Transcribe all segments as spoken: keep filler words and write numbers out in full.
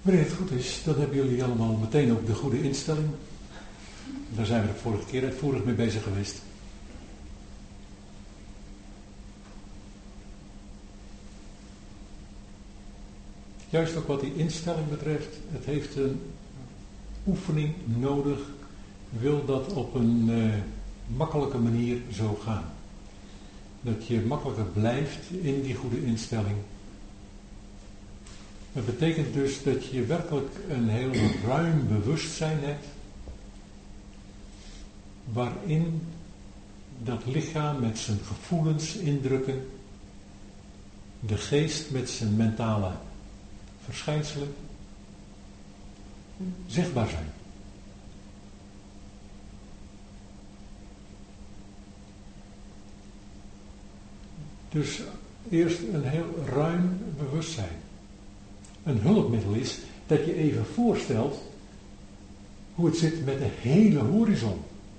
Wanneer het goed is, dan hebben jullie allemaal meteen ook de goede instelling. Daar zijn we de vorige keer uitvoerig mee bezig geweest. Juist ook wat die instelling betreft, het heeft een oefening nodig, wil dat op een uh, makkelijke manier zo gaan. Dat je makkelijker blijft in die goede instelling. Dat betekent dus dat je werkelijk een heel ruim bewustzijn hebt, waarin dat lichaam met zijn gevoelens indrukken, de geest met zijn mentale verschijnselen zichtbaar zijn. Dus eerst een heel ruim bewustzijn. Een hulpmiddel is dat je even voorstelt hoe het zit met de hele horizon.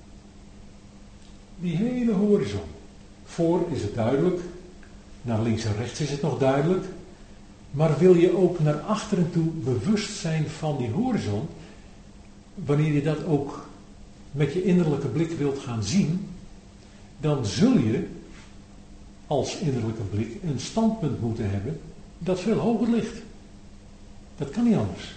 Die hele horizon. Voor is het duidelijk, naar links en rechts is het nog duidelijk. Maar wil je ook naar achteren toe bewust zijn van die horizon, wanneer je dat ook met je innerlijke blik wilt gaan zien, dan zul je als innerlijke blik een standpunt moeten hebben dat veel hoger ligt. Dat kan niet anders.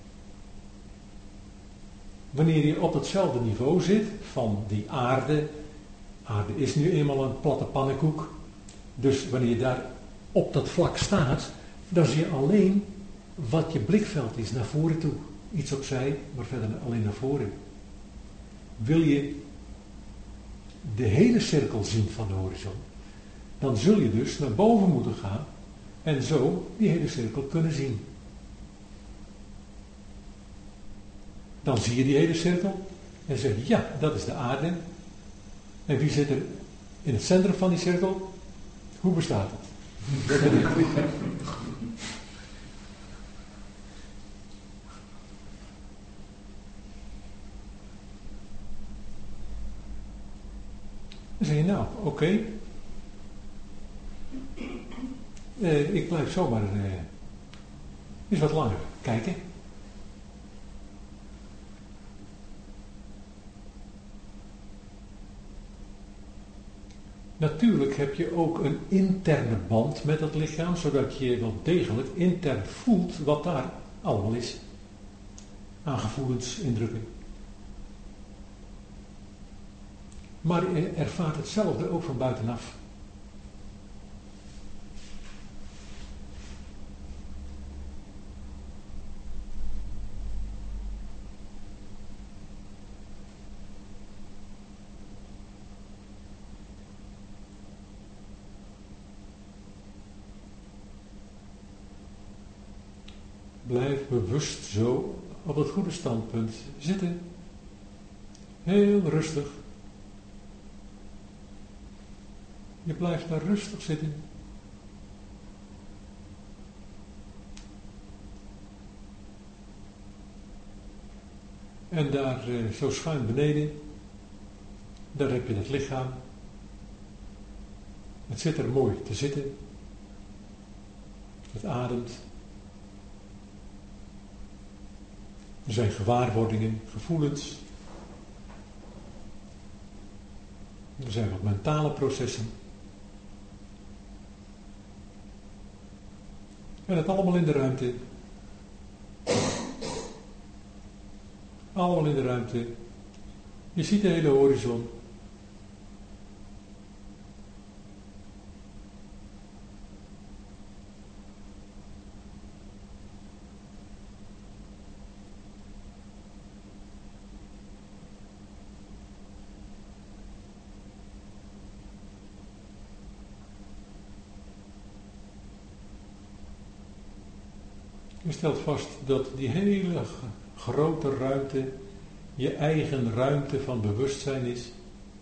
Wanneer je op hetzelfde niveau zit van die aarde, aarde is nu eenmaal een platte pannenkoek, dus wanneer je daar op dat vlak staat, dan zie je alleen wat je blikveld is naar voren toe. Iets opzij, maar verder alleen naar voren. Wil je de hele cirkel zien van de horizon, dan zul je dus naar boven moeten gaan en zo die hele cirkel kunnen zien. Dan zie je die hele cirkel en zeg je, ja, dat is de aarde. En wie zit er in het centrum van die cirkel? Hoe bestaat het? Dat ben ik. Dan zeg je, nou, oké. Okay. Uh, ik blijf zomaar uh, eens wat langer kijken. Natuurlijk heb je ook een interne band met het lichaam, zodat je wel degelijk intern voelt wat daar allemaal is. Aan gevoelens, indrukken. Maar je ervaart hetzelfde ook van buitenaf. Blijf bewust zo op het goede standpunt zitten. Heel rustig. Je blijft daar rustig zitten. En daar uh, zo schuin beneden, daar heb je het lichaam. Het zit er mooi te zitten. Het ademt. Er zijn gewaarwordingen, gevoelens. Er zijn wat mentale processen. En het allemaal in de ruimte. Allemaal in de ruimte. Je ziet de hele horizon. Je stelt vast dat die hele grote ruimte je eigen ruimte van bewustzijn is.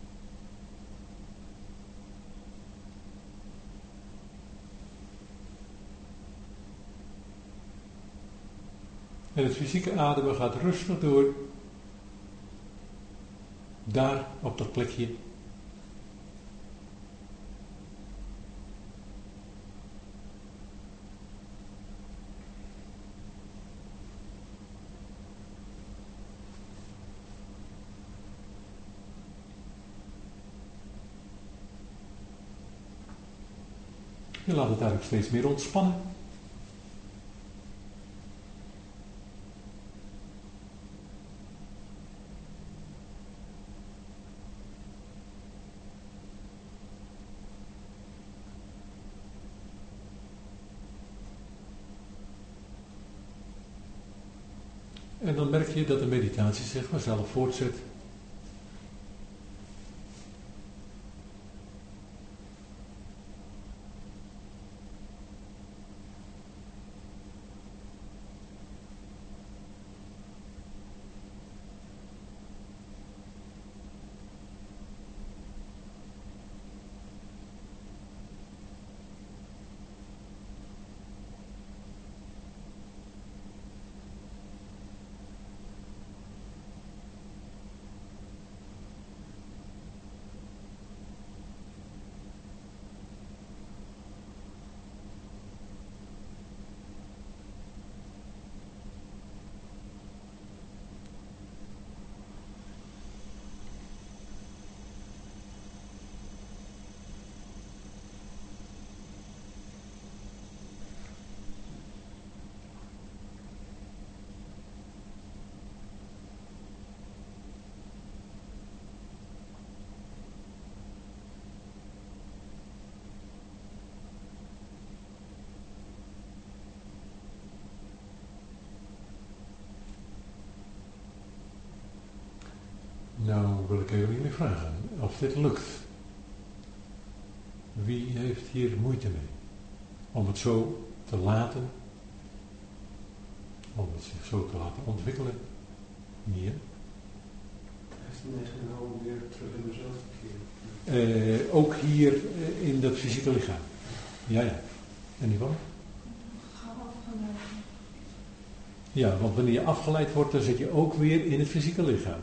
En het fysieke ademen gaat rustig door. Daar op dat plekje. Je laat het eigenlijk steeds meer ontspannen. En dan merk je dat de meditatie zich vanzelf voortzet. Nou wil ik even jullie vragen of dit lukt. Wie heeft hier moeite mee? Om het zo te laten, om het zich zo te laten ontwikkelen. Hier. Heeft hij mij genomen weer terug in mezelf te keren? Uh, ook hier uh, in dat fysieke lichaam. Ja, ja. En Yvonne? Ga afgeleid. Ja, want wanneer je afgeleid wordt, dan zit je ook weer in het fysieke lichaam.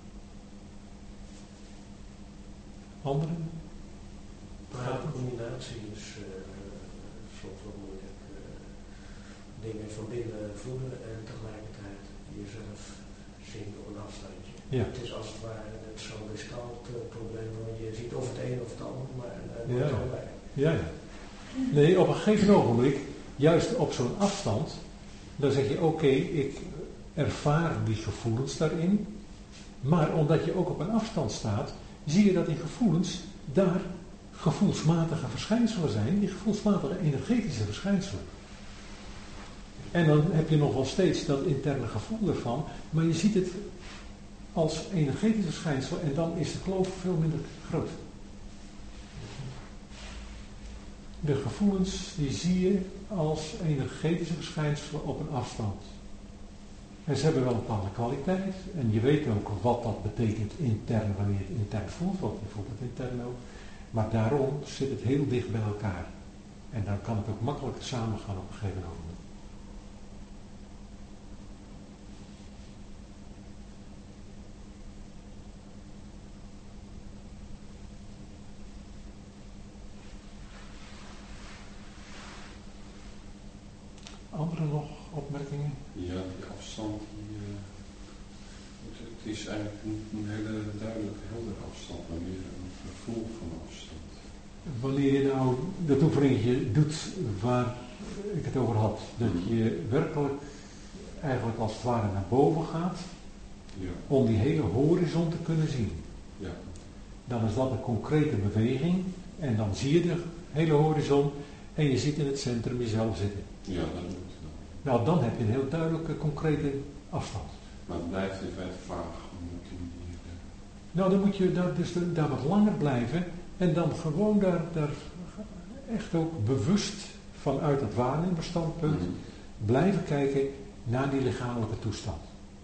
Anderen? Maar de combinatie is uh, soms wel moeilijk. Uh, dingen van binnen voelen en tegelijkertijd jezelf zien door een afstandje. Ja. Het is als het ware net zo'n riskant uh, probleem, want je ziet of het een of het ander, maar uh, ja. het allebei. Ja, ja. Nee, op een gegeven ogenblik, juist op zo'n afstand, dan zeg je oké, okay, ik ervaar die gevoelens daarin, maar omdat je ook op een afstand staat, zie je dat die gevoelens daar gevoelsmatige verschijnselen zijn, die gevoelsmatige energetische verschijnselen. En dan heb je nog wel steeds dat interne gevoel ervan, maar je ziet het als energetisch verschijnsel en dan is de kloof veel minder groot. De gevoelens die zie je als energetische verschijnselen op een afstand. En ze hebben wel een bepaalde kwaliteit. En je weet ook wat dat betekent intern, wanneer je het intern voelt. Want je voelt het intern ook. Maar daarom zit het heel dicht bij elkaar. En dan kan het ook makkelijk samengaan op een gegeven moment. Andere nog opmerkingen? Ja, die afstand, die, uh, het, het is eigenlijk niet een hele duidelijke, heldere afstand, maar meer een gevoel van afstand. Wanneer je nou dat oefeningetje doet waar ik het over had, dat je werkelijk eigenlijk als het ware naar boven gaat, ja. Om die hele horizon te kunnen zien. Ja. Dan is dat een concrete beweging en dan zie je de hele horizon en je ziet in het centrum jezelf zitten. Ja, dat moet wel. Nou, dan heb je een heel duidelijke, concrete afstand. Maar het blijft in feite vaag. Omdat die, uh... Nou, dan moet je daar, dus daar wat langer blijven en dan gewoon daar, daar echt ook bewust vanuit het waarnemersstandpunt mm-hmm. blijven kijken naar die lichamelijke toestand.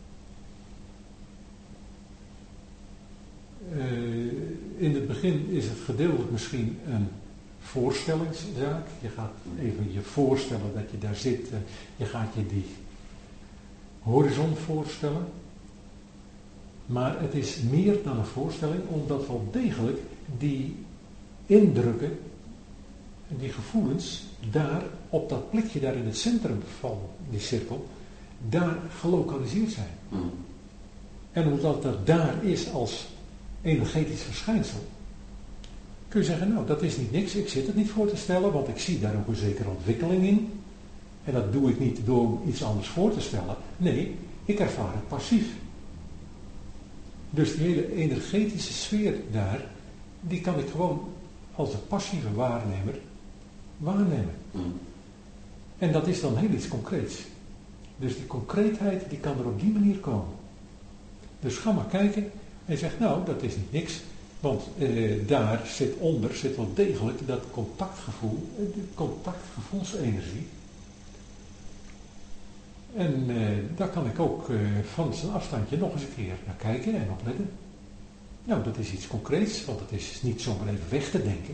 Uh, in het begin is het gedeeltelijk misschien een voorstellingszaak. Je gaat even je voorstellen dat je daar zit. En je gaat je die horizon voorstellen. Maar het is meer dan een voorstelling, omdat wel degelijk die indrukken, die gevoelens, daar op dat plekje daar in het centrum van die cirkel, daar gelokaliseerd zijn. Mm. En omdat dat daar is als energetisch verschijnsel, kun je zeggen, nou dat is niet niks, ik zit het niet voor te stellen, want ik zie daar ook een zekere ontwikkeling in. En dat doe ik niet door iets anders voor te stellen. Nee, ik ervaar het passief. Dus die hele energetische sfeer daar, die kan ik gewoon als een passieve waarnemer waarnemen. Mm. En dat is dan heel iets concreets. Dus die concreetheid, die kan er op die manier komen. Dus ga maar kijken en zeg, nou, dat is niet niks. Want eh, daar zit onder, zit wel degelijk dat contactgevoel, de contactgevoelsenergie. En eh, daar kan ik ook eh, van zijn afstandje nog eens een keer naar kijken en opletten. Nou, dat is iets concreets, want het is niet zomaar even weg te denken.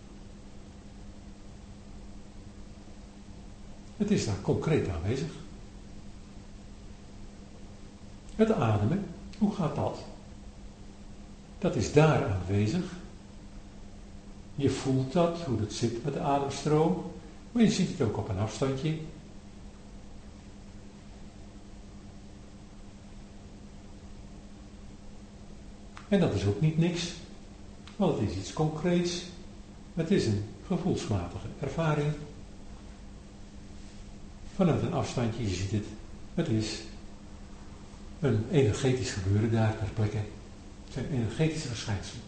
Het is daar concreet aanwezig. Het ademen, hoe gaat dat? Dat is daar aanwezig. Je voelt dat, hoe het zit met de ademstroom, maar je ziet het ook op een afstandje. En dat is ook niet niks, want het is iets concreets. Het is een gevoelsmatige ervaring. Vanuit een afstandje, je ziet het, het is een energetisch gebeuren daar ter plekke. Het zijn energetische verschijnselen.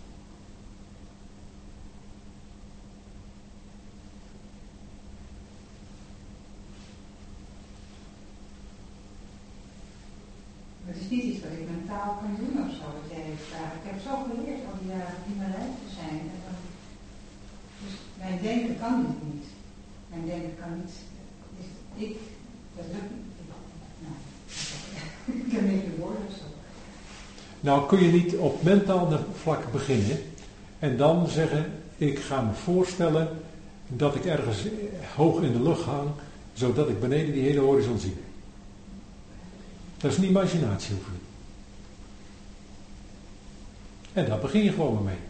Het is niet iets wat ik mentaal kan doen of zo. Dat jij vraagt. Ik heb zo geleerd al die jaren in mijn lijf te zijn. En dan, dus mijn denken kan dit niet. Mijn denken kan niet. Is ik, dat lukt niet. Nou, ik heb niet de woorden of zo. Nou kun je niet op mentaal vlak beginnen en dan zeggen, ik ga me voorstellen dat ik ergens hoog in de lucht hang, zodat ik beneden die hele horizon zie. Dat is een imaginatieoefening. En daar begin je gewoon mee.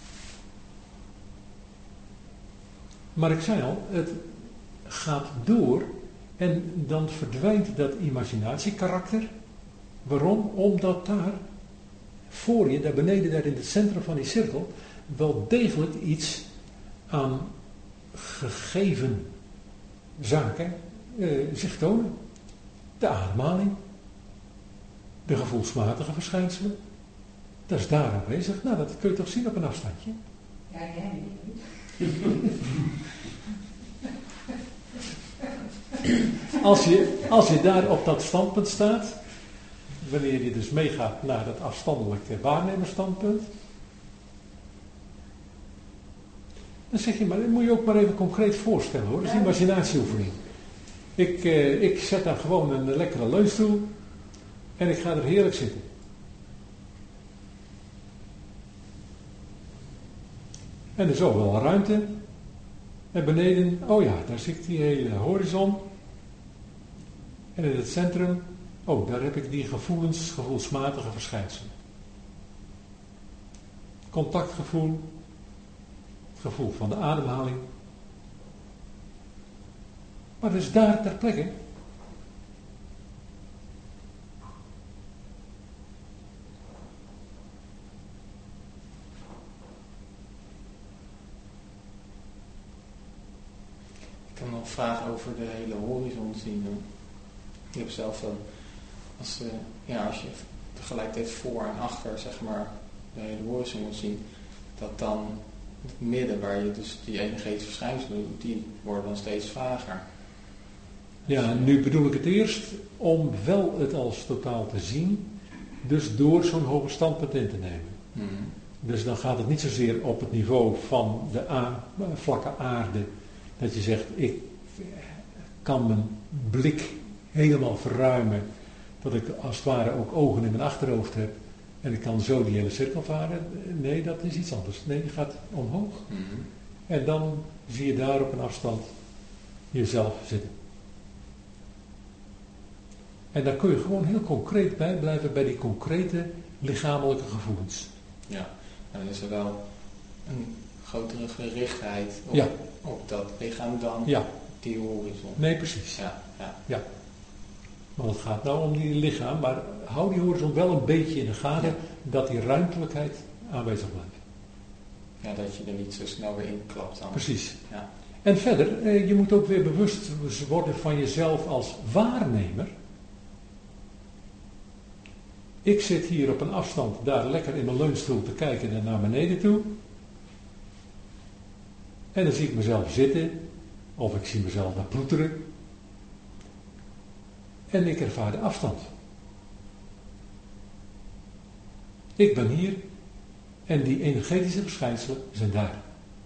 Maar ik zei al, het gaat door en dan verdwijnt dat imaginatiekarakter. Waarom? Omdat daar voor je, daar beneden, daar in het centrum van die cirkel, wel degelijk iets aan gegeven zaken eh, zich tonen. De ademhaling, de gevoelsmatige verschijnselen, dat is daar aanwezig. Nou, dat kun je toch zien op een afstandje? Ja, jij niet. Als je, als je daar op dat standpunt staat, wanneer je dus meegaat naar dat afstandelijke waarnemersstandpunt, dan zeg je, maar dat moet je ook maar even concreet voorstellen hoor, dat is een imaginatieoefening. Ik, eh, ik zet daar gewoon een lekkere leunstoel en ik ga er heerlijk zitten. En er is ook wel ruimte. En beneden, oh ja, daar zit die hele horizon. En in het centrum, oh, daar heb ik die gevoelens, gevoelsmatige verschijnselen. Contactgevoel, het gevoel van de ademhaling. Maar dus daar ter plekke. Ik kan nog vragen over de hele horizon zien. Je hebt zelf dan, als, uh, ja, als je tegelijkertijd voor en achter zeg maar de hele horizon moet zien, dat dan het midden waar je dus die energetische verschijnselen doet, die worden dan steeds vager. Ja, nu bedoel ik het eerst om wel het als totaal te zien, dus door zo'n hoger standpunt in te nemen. Mm-hmm. Dus dan gaat het niet zozeer op het niveau van de a- vlakke aarde, dat je zegt, ik kan mijn blik helemaal verruimen, dat ik als het ware ook ogen in mijn achterhoofd heb en ik kan zo die hele cirkel varen. Nee, dat is iets anders. Nee, je gaat omhoog. Mm-hmm. En dan zie je daar op een afstand jezelf zitten. En daar kun je gewoon heel concreet bij blijven, bij die concrete lichamelijke gevoelens. Ja, en dan is er wel een grotere gerichtheid op, Ja. op dat lichaam dan Ja. die horizon. Nee, precies. Ja, ja. Ja. Want het gaat nou om die lichaam, maar hou die horizon wel een beetje in de gaten, Ja. dat die ruimtelijkheid aanwezig blijft. ja, dat je er niet zo snel weer in klapt dan. Precies. Ja. En verder, eh, je moet ook weer bewust worden van jezelf als waarnemer. Ik zit hier op een afstand daar lekker in mijn leunstoel te kijken en naar beneden toe. En dan zie ik mezelf zitten, of ik zie mezelf daar ploeteren. En ik ervaar de afstand. Ik ben hier en die energetische verschijnselen zijn daar.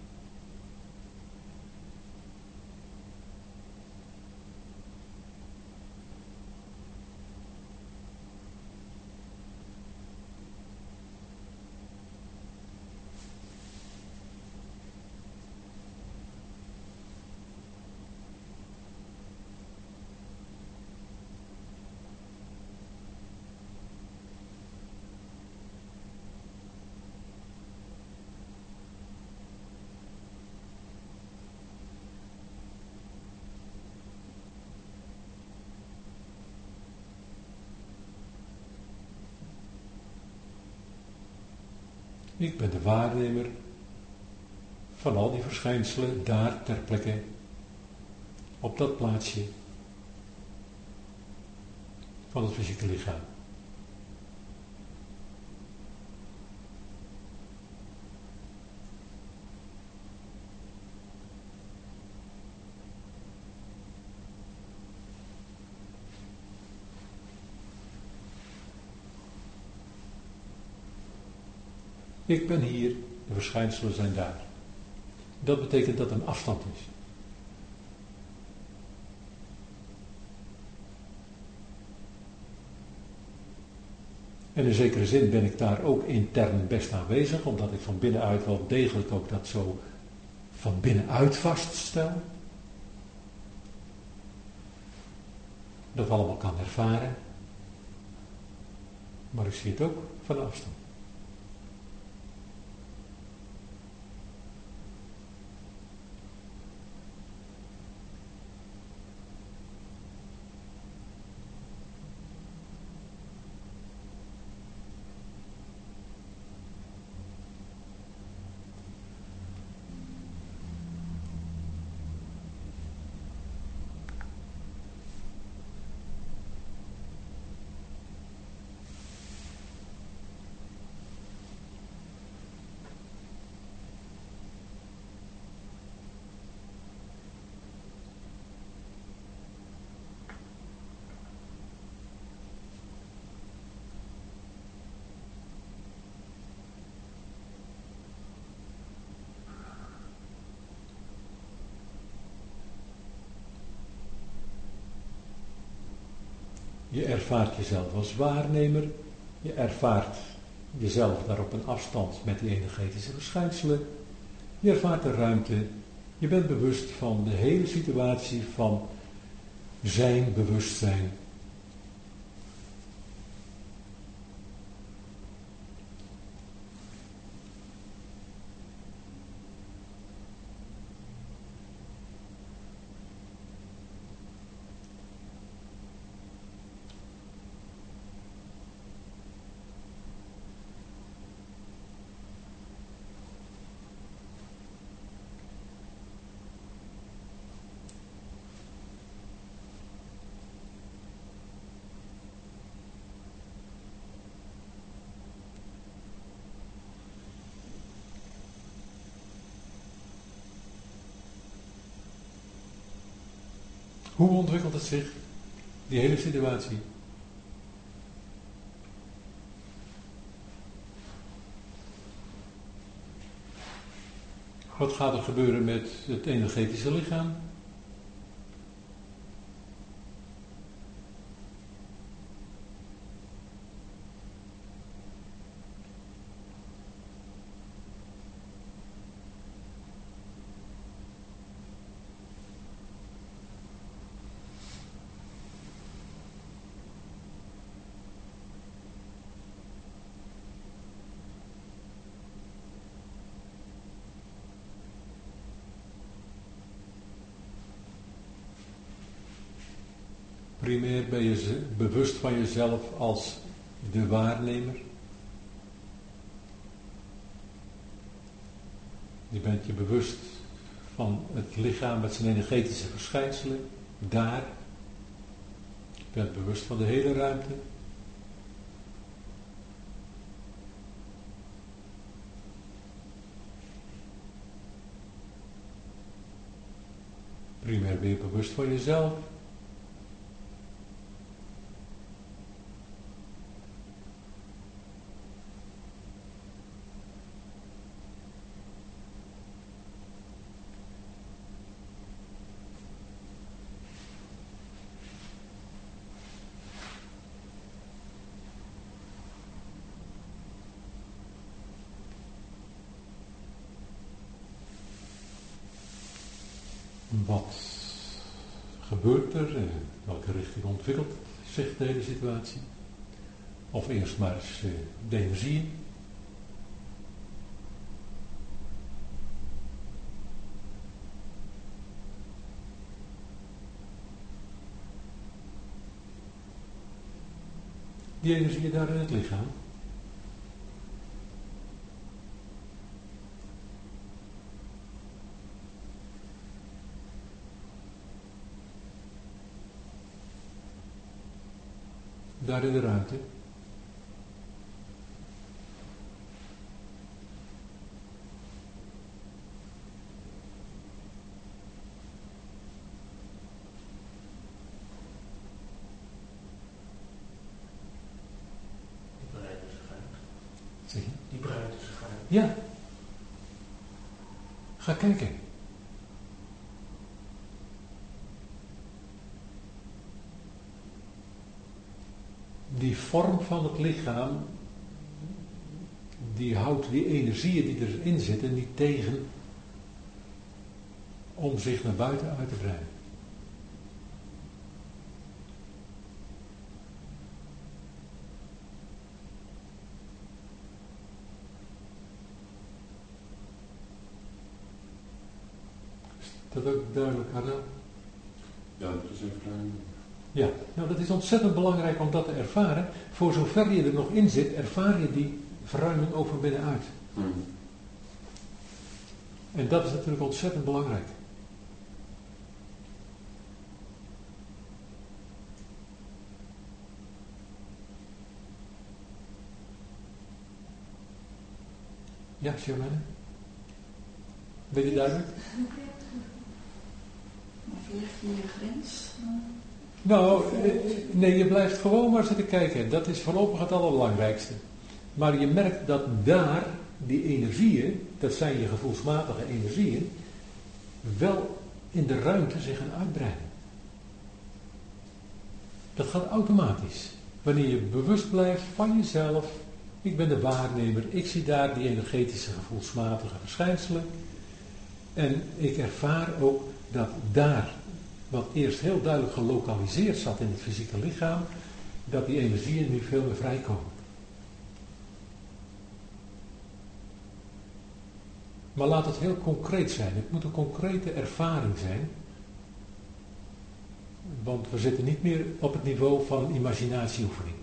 Ik ben de waarnemer van al die verschijnselen daar ter plekke, op dat plaatsje van het fysieke lichaam. Ik ben hier, de verschijnselen zijn daar. Dat betekent dat er een afstand is. En in zekere zin ben ik daar ook intern best aanwezig, omdat ik van binnenuit wel degelijk ook dat zo van binnenuit vaststel. Dat allemaal kan ervaren. Maar ik zie het ook van afstand. Je ervaart jezelf als waarnemer, je ervaart jezelf daar op een afstand met die energetische verschijnselen, je ervaart de ruimte, je bent bewust van de hele situatie van zijn bewustzijn. Hoe ontwikkelt het zich, die hele situatie? Wat gaat er gebeuren met het energetische lichaam? Primair ben je bewust van jezelf als de waarnemer. Je bent je bewust van het lichaam met zijn energetische verschijnselen, daar. Je bent bewust van de hele ruimte. Primair ben je bewust van jezelf. Wat gebeurt er? In welke richting ontwikkelt zich de hele situatie? Of eerst maar eens de energie. Die energie daar in het lichaam. Daar in de ruimte. Die breiden zich uit. Zeg je? Die breiden zich uit. Ja. Ga kijken. Die vorm van het lichaam, die houdt die energieën die erin zitten niet tegen om zich naar buiten uit te breiden. Is dat ook duidelijk, Arno? Ja, dat is even klein. Ja, nou dat is ontzettend belangrijk om dat te ervaren. Voor zover je er nog in zit, ervaar je die verruiming ook van binnenuit. Hmm. En dat is natuurlijk ontzettend belangrijk. Ja, Charmaine? Ben je duidelijk? Of ligt hier je grens? Nou, nee, je blijft gewoon maar zitten kijken. Dat is voorlopig het allerbelangrijkste. Maar je merkt dat daar die energieën, dat zijn je gevoelsmatige energieën, wel in de ruimte zich gaan uitbreiden. Dat gaat automatisch. Wanneer je bewust blijft van jezelf, ik ben de waarnemer, ik zie daar die energetische gevoelsmatige verschijnselen. En ik ervaar ook dat daar, wat eerst heel duidelijk gelokaliseerd zat in het fysieke lichaam, dat die energieën nu veel meer vrijkomen. Maar laat het heel concreet zijn. Het moet een concrete ervaring zijn. Want we zitten niet meer op het niveau van imaginatieoefening.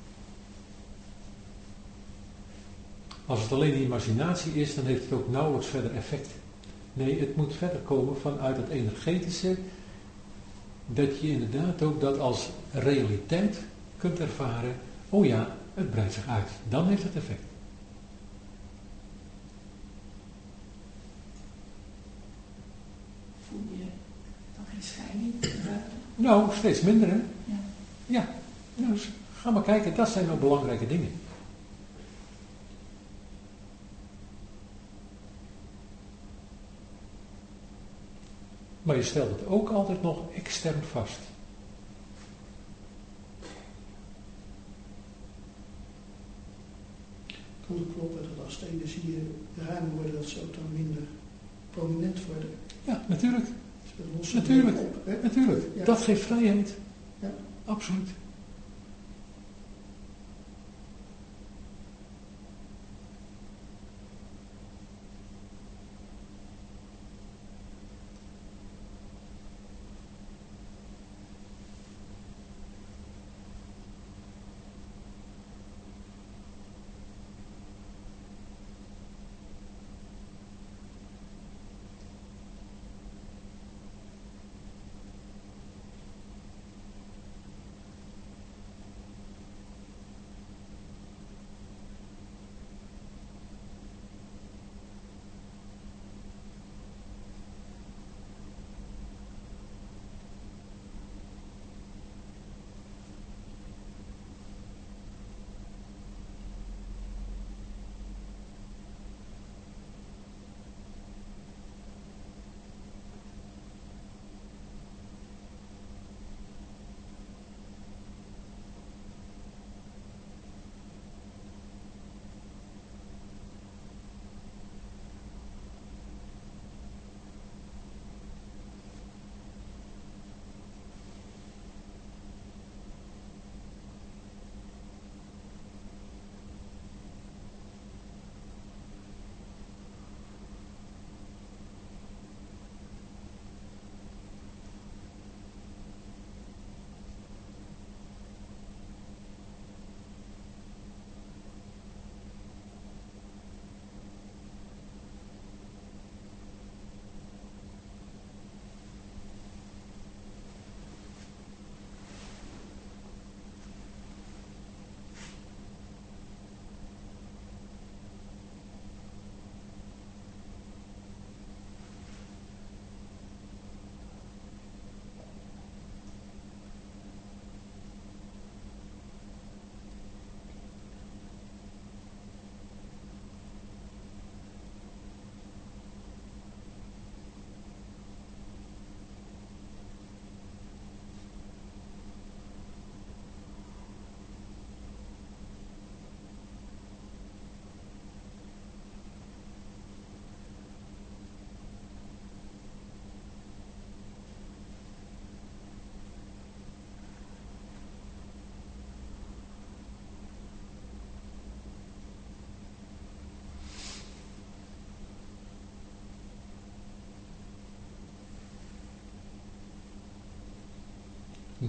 Als het alleen imaginatie is, dan heeft het ook nauwelijks verder effect. Nee, het moet verder komen vanuit het energetische, dat je inderdaad ook dat als realiteit kunt ervaren. Oh ja, het breidt zich uit. Dan heeft het effect. Voel je dan geen scheiding buiten? Nou, steeds minder hè? Ja. Ja, nou, dus ga maar kijken, dat zijn nou belangrijke dingen. Maar je stelt het ook altijd nog extern vast. Kan het kloppen dat als de energieën ruimer worden, dat ze ook dan minder prominent worden? Ja, natuurlijk. Dus we lossen Natuurlijk. het op, hè? Natuurlijk. Ja. Dat geeft vrijheid. Ja. Absoluut.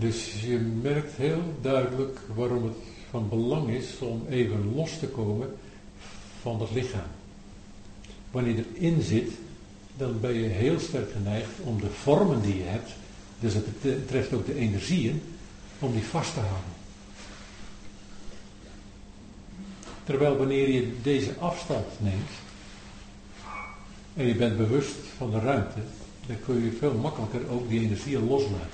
Dus je merkt heel duidelijk waarom het van belang is om even los te komen van het lichaam. Wanneer je erin zit, dan ben je heel sterk geneigd om de vormen die je hebt, dus het betreft ook de energieën, om die vast te houden. Terwijl wanneer je deze afstand neemt en je bent bewust van de ruimte, dan kun je veel makkelijker ook die energieën loslaten.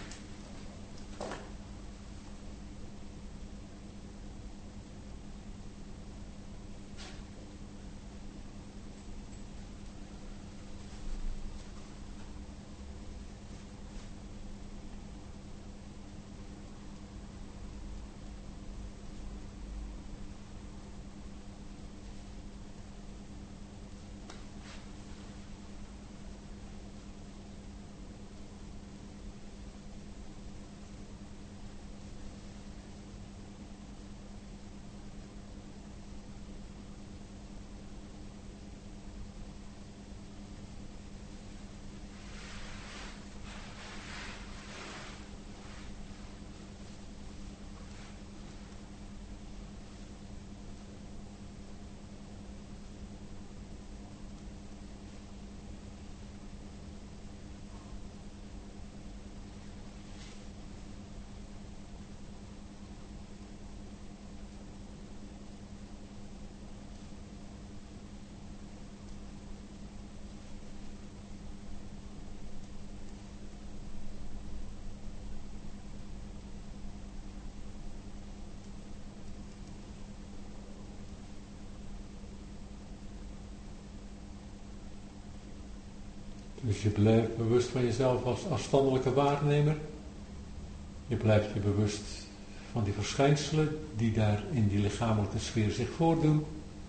Dus je blijft bewust van jezelf als afstandelijke waarnemer. Je blijft je bewust van die verschijnselen die daar in die lichamelijke sfeer zich voordoen.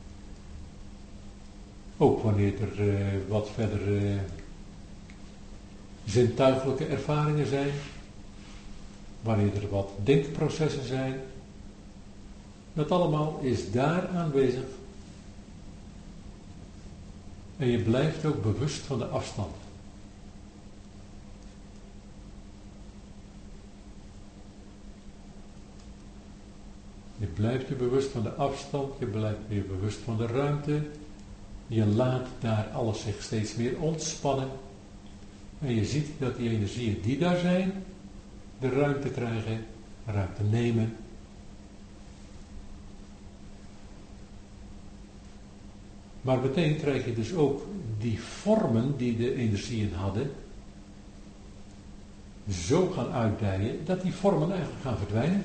Ook wanneer er uh, wat verder uh, zintuigelijke ervaringen zijn. Wanneer er wat denkprocessen zijn. Dat allemaal is daar aanwezig. En je blijft ook bewust van de afstand. Je blijft je bewust van de afstand, je blijft je bewust van de ruimte. Je laat daar alles zich steeds meer ontspannen. En je ziet dat die energieën die daar zijn, de ruimte krijgen, ruimte nemen. Maar meteen krijg je dus ook die vormen die de energieën hadden, zo gaan uitdijen, dat die vormen eigenlijk gaan verdwijnen.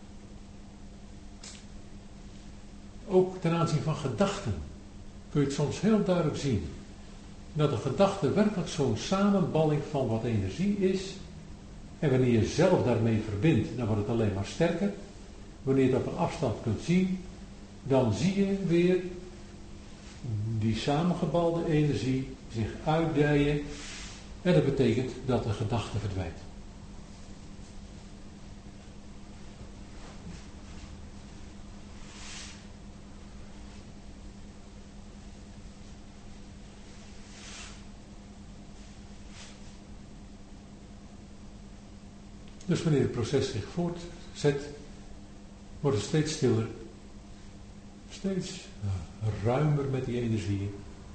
Ook ten aanzien van gedachten kun je het soms heel duidelijk zien. Dat een gedachte werkelijk zo'n samenballing van wat energie is. En wanneer je zelf daarmee verbindt, dan wordt het alleen maar sterker. Wanneer je dat op een afstand kunt zien, dan zie je weer die samengebalde energie zich uitdijen. En dat betekent dat de gedachte verdwijnt. Dus wanneer het proces zich voortzet, wordt het steeds stiller, steeds ruimer met die energieën.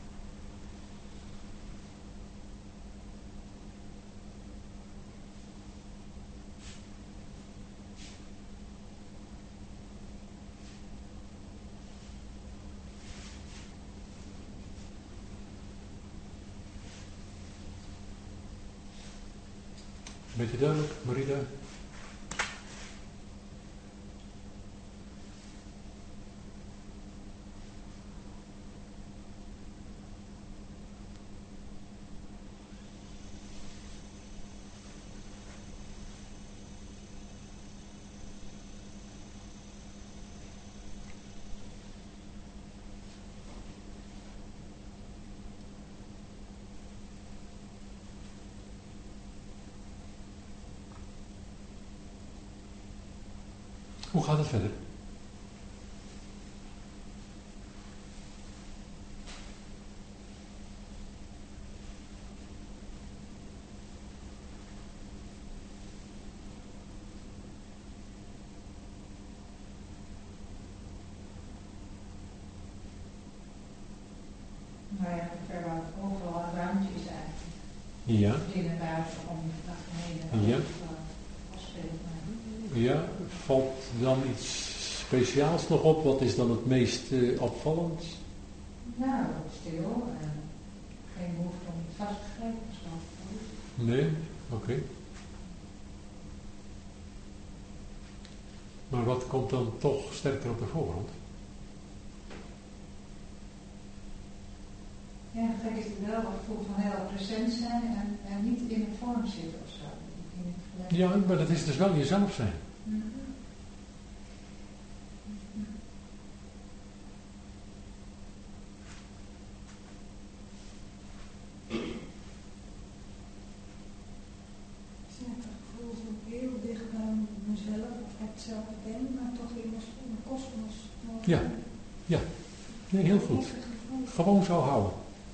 Beetje duidelijk, Marita? Hoe gaat het verder? Ja. binnen buiten om naar beneden Ja. of uh, afspelen. Ja, valt dan iets speciaals nog op? Wat is dan het meest uh, opvallend? Nou, stil en geen behoefte om iets vast te grijpen of zo. Nee? Oké. Okay. Maar wat komt dan toch sterker op de voorgrond? Ja, gek is het wel, wat voelt van heel present zijn en, en niet in een vorm zitten of zo. Ja, maar dat is dus wel jezelf zijn. Mm-hmm. Ik heb het gevoel dat ik heel dicht bij mezelf of hetzelfde ben, maar toch in mijn kosmos. Ja, ja. Nee, heel goed. Gewoon zo houden.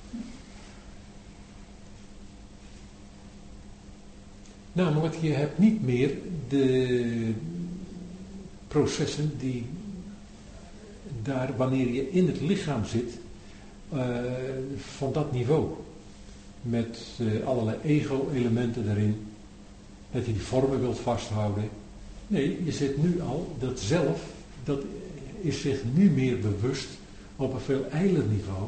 Namelijk, je hebt niet meer de processen die daar, wanneer je in het lichaam zit, uh, van dat niveau. Met uh, allerlei ego-elementen erin. Dat je die vormen wilt vasthouden. Nee, je zit nu al, dat zelf, dat is zich nu meer bewust op een veel ijler niveau.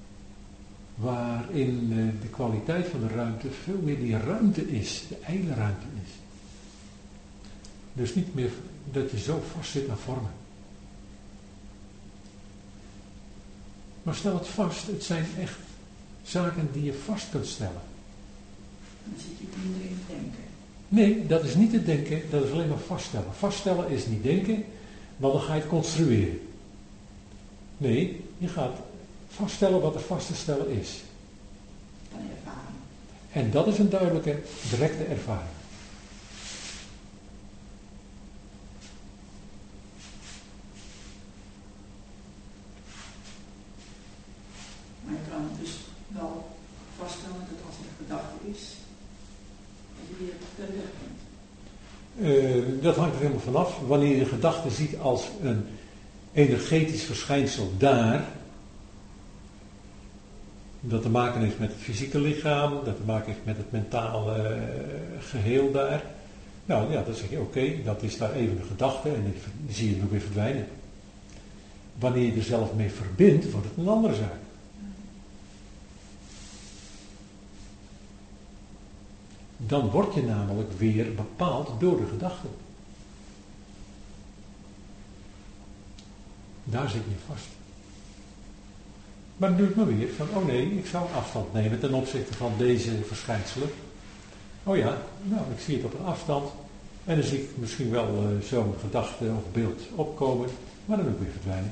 Waarin uh, de kwaliteit van de ruimte veel meer die ruimte is, de ijle ruimte is. Dus niet meer dat je zo vast zit aan vormen. Maar stel het vast, het zijn echt zaken die je vast kunt stellen. Dan zit je minder in het denken. Nee, dat is niet het denken, dat is alleen maar vaststellen. Vaststellen is niet denken, want dan ga je het construeren. Nee, je gaat vaststellen wat er vast te stellen is. Van ervaring. En dat is een duidelijke, directe ervaring. Maar je kan dus wel vaststellen dat als er een gedachte is, dat je weer verder weg bent. Uh, dat hangt er helemaal vanaf. Wanneer je gedachte ziet als een energetisch verschijnsel daar, dat te maken heeft met het fysieke lichaam, dat te maken heeft met het mentale uh, geheel daar. Nou ja, dan zeg je oké, okay, dat is daar even een gedachte en die zie je ook weer verdwijnen. Wanneer je er zelf mee verbindt, wordt het een andere zaak. Dan word je namelijk weer bepaald door de gedachten. Daar zit je vast. Maar dan doe ik maar weer van, oh nee, ik zou afstand nemen ten opzichte van deze verschijnselen. Oh ja, nou, ik zie het op een afstand. En dan zie ik misschien wel uh, zo'n gedachte of beeld opkomen, maar dan ook weer verdwijnen.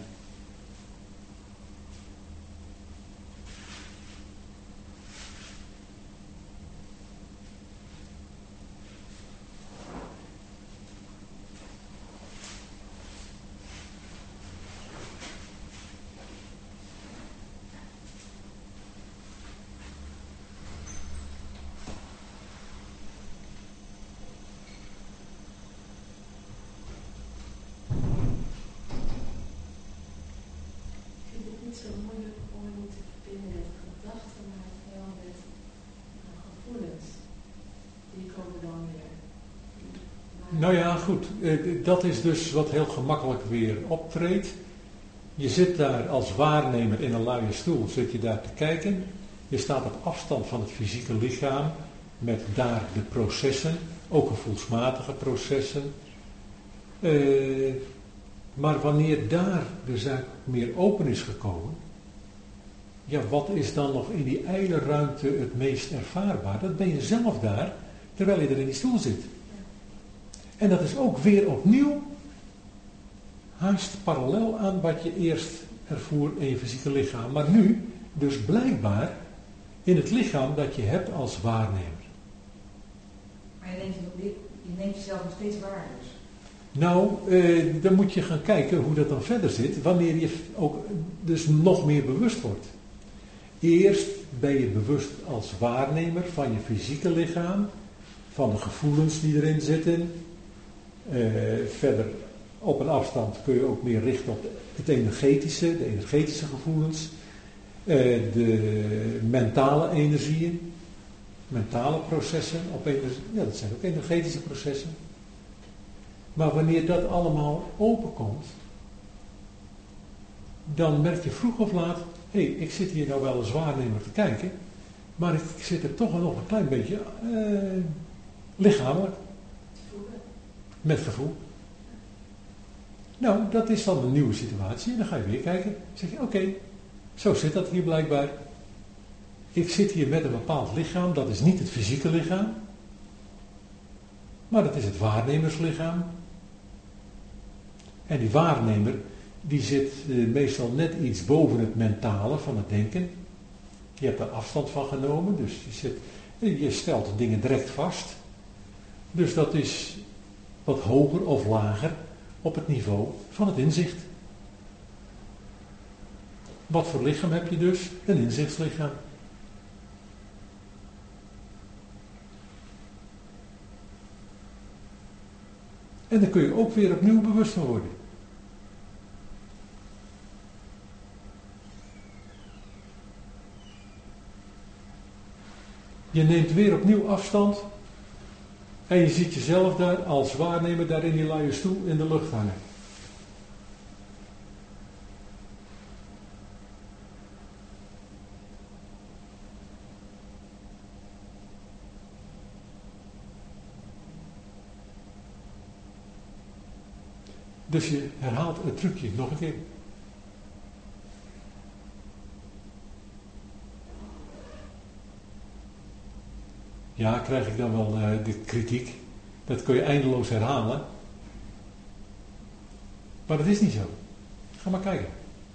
Zo moeilijk om je niet te verbinden met gedachten, maar wel met uh, gevoelens. Die komen dan weer. Maar nou ja, goed. Uh, dat is dus wat heel gemakkelijk weer optreedt. Je zit daar als waarnemer in een luie stoel, zit je daar te kijken. Je staat op afstand van het fysieke lichaam, met daar de processen, ook gevoelsmatige processen. Uh, Maar wanneer daar de zaak meer open is gekomen, ja, wat is dan nog in die ijle ruimte het meest ervaarbaar? Dat ben je zelf daar, terwijl je er in die stoel zit. En dat is ook weer opnieuw haast parallel aan wat je eerst ervoer in je fysieke lichaam. Maar nu dus blijkbaar in het lichaam dat je hebt als waarnemer. Maar je neemt, je neemt jezelf nog steeds waar dus. Nou, eh, dan moet je gaan kijken hoe dat dan verder zit, wanneer je ook dus nog meer bewust wordt. Eerst ben je bewust als waarnemer van je fysieke lichaam, van de gevoelens die erin zitten. Eh, verder op een afstand kun je ook meer richten op het energetische, de energetische gevoelens, eh, de mentale energieën. mentale processen, op ener- ja, dat zijn ook energetische processen. Maar wanneer dat allemaal openkomt, dan merk je vroeg of laat, hé, hey, ik zit hier nou wel als waarnemer te kijken, maar ik zit er toch nog een klein beetje uh, lichamelijk. Met gevoel. Nou, dat is dan een nieuwe situatie. En dan ga je weer kijken. Dan zeg je, oké, okay, zo zit dat hier blijkbaar. Ik zit hier met een bepaald lichaam. Dat is niet het fysieke lichaam. Maar dat is het waarnemerslichaam. En die waarnemer, die zit uh, meestal net iets boven het mentale van het denken. Je hebt er afstand van genomen. Dus je, zit, je stelt dingen direct vast. Dus dat is wat hoger of lager op het niveau van het inzicht. Wat voor lichaam heb je dus? Een inzichtslichaam. En daar kun je ook weer opnieuw bewust van worden. Je neemt weer opnieuw afstand. En je ziet jezelf daar als waarnemer daar in die luie stoel in de lucht hangen. Dus je herhaalt het trucje nog een keer. Ja, krijg ik dan wel uh, de kritiek. Dat kun je eindeloos herhalen. Maar dat is niet zo. Ga maar kijken.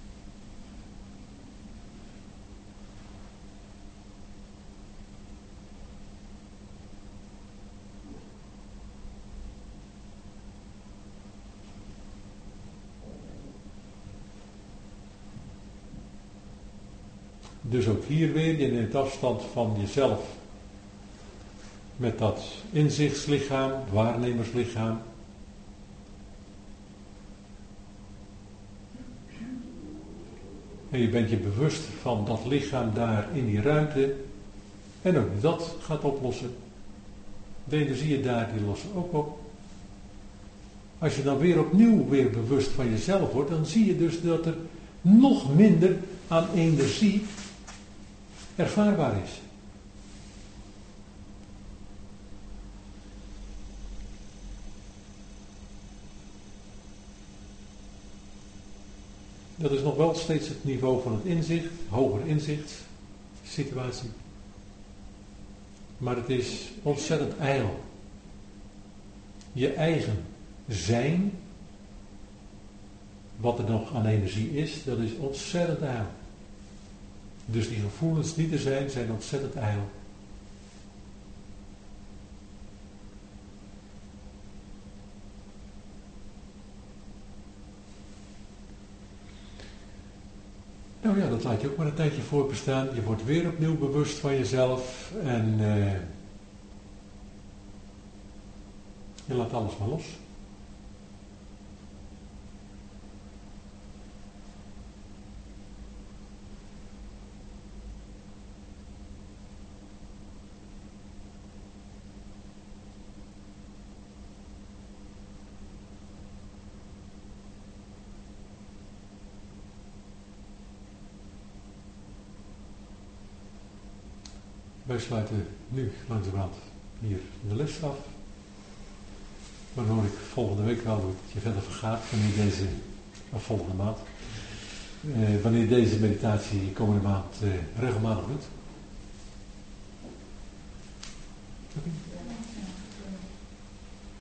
Dus ook hier weer, je neemt afstand van jezelf. Met dat inzichtslichaam, waarnemerslichaam. En je bent je bewust van dat lichaam daar in die ruimte. En ook dat gaat oplossen. De energieën daar, die lossen ook op. Als je dan weer opnieuw weer bewust van jezelf wordt, dan zie je dus dat er nog minder aan energie ervaarbaar is. Dat is nog wel steeds het niveau van het inzicht, hoger inzichtssituatie. Maar het is ontzettend ijl. Je eigen zijn, wat er nog aan energie is, dat is ontzettend ijl. Dus die gevoelens die er zijn, zijn ontzettend ijl. Nou ja, dat laat je ook maar een tijdje voorbestaan. Je wordt weer opnieuw bewust van jezelf en uh, je laat alles maar los. Wij sluiten nu langzamerhand hier de les af. Dan hoor ik volgende week wel hoe het je verder vergaat, wanneer deze, of volgende maand, eh, wanneer deze meditatie komende maand eh, regelmatig doet. Oké.